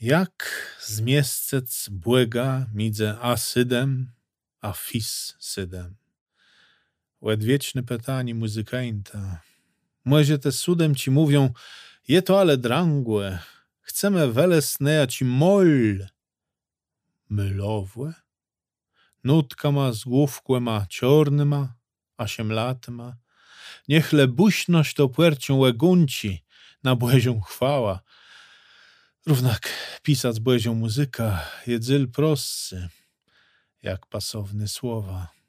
Jak zmiescec błega midze asydem, a fis sydem. Łedwieczne pytanie muzykańta. Może te sudem ci mówią, je to ale drangłe, chcemy welesne, a ci moll. Mylowłe? Nutka ma z główkłe ma ciorny ma, 8 lat ma. Niechle buśność to płercią łegunci, na błezią chwała. Równak pisac błezią muzyka, jedzyl proscy, jak pasowny słowa.